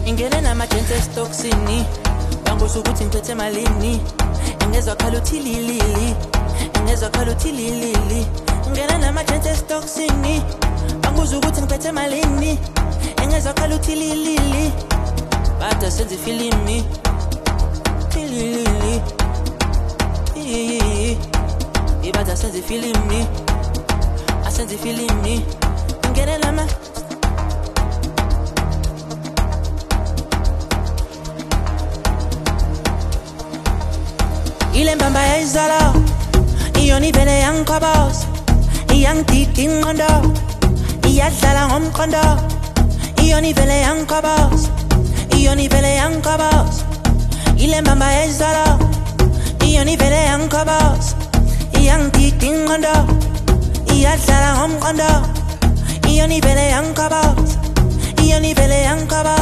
ingene namajensi esitoksini banguza ukuthi ngiphethe malini engezwa khala uthi lilili engezwa khala uthi lilili ingene namajensi esitoksini banguza ukuthi ngiphethe malini engezwa khala uthi lilili bada senze ifilimi lilili ibada senze ifilimi asenze ifilimi ingene nama ile mbamba yayizala iyona ivele yangikhobos iyangidida ingqondo iyadlala ngomqondo iyona ivele yangikhobos iyona ivele yangikhobos ile mbamba yayizala iyona ivele yangikhobos iyangidida ingqondo iyadlala ngomqondo iyona ivele yangikhobos iyona ivele yangikhobos